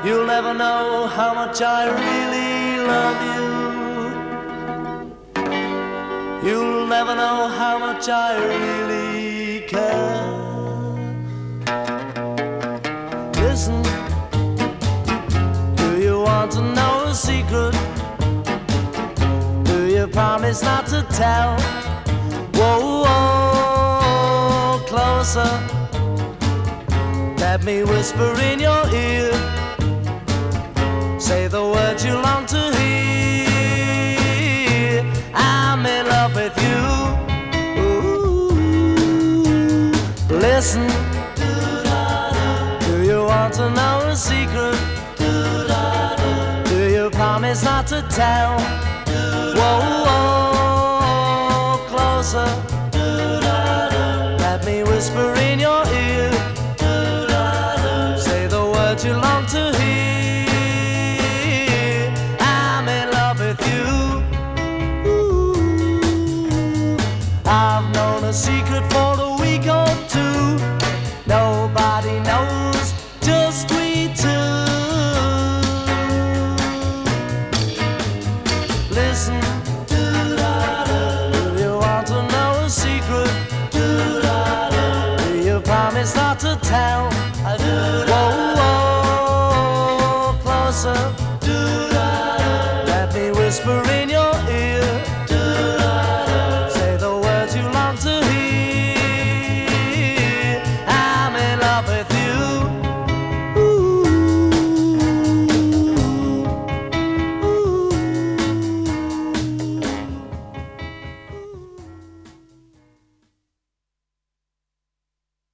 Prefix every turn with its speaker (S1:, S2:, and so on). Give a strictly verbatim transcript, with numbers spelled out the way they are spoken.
S1: You'll never know how much I really love you. You'll never know how much I really care. Listen, do you want to know a secret? Do you promise not to tell? Whoa, whoa, closer. Let me whisper in your ear. Say the words you long to hear. I'm in love with you. Ooh. Listen, do you want to know a secret? Do you promise not to tell? Whoa, whoa, closer. Let me whisper in your ear. Say the words you long to hear. I'm in love with you. Ooh. I've known a secret for a week or two. Nobody knows, just we two. Listen, do you want to know a secret? Do you promise not to tell? I do.